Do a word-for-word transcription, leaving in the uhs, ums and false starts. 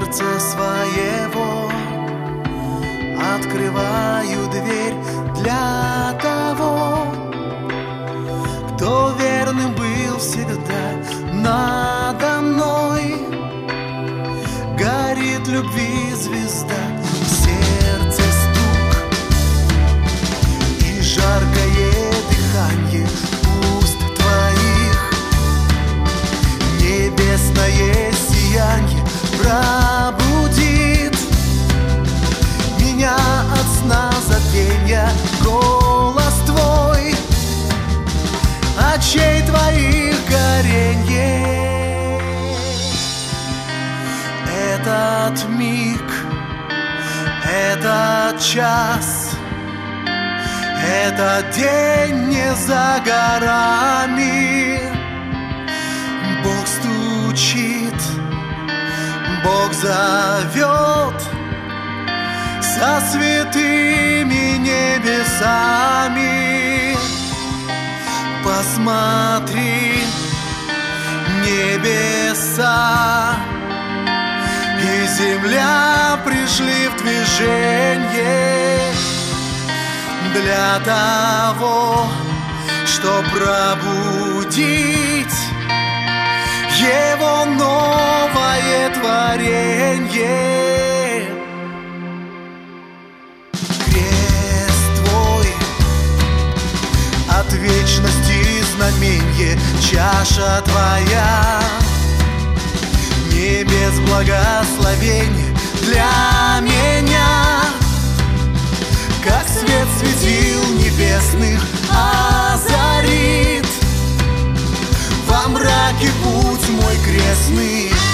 сердца своего открываю дверь для того, кто верным был всегда надо мной. Горит любви звезда, в сердце стук и жаркое дыхание уст твоих. Небесное сияние пробудит меня от сна забвенья. Голос твой, очей твоих горенье. Этот миг, этот час, этот день не за горами. Бог стучит, Бог зовет со святыми небесами. Посмотри, небеса и земля пришли в движение для того, чтоб пробудить Его новое творенье. Крест твой от вечности знаменье, чаша твоя небес благословение для меня. Как свет светил небесных озарит во мраке путь мой крестный.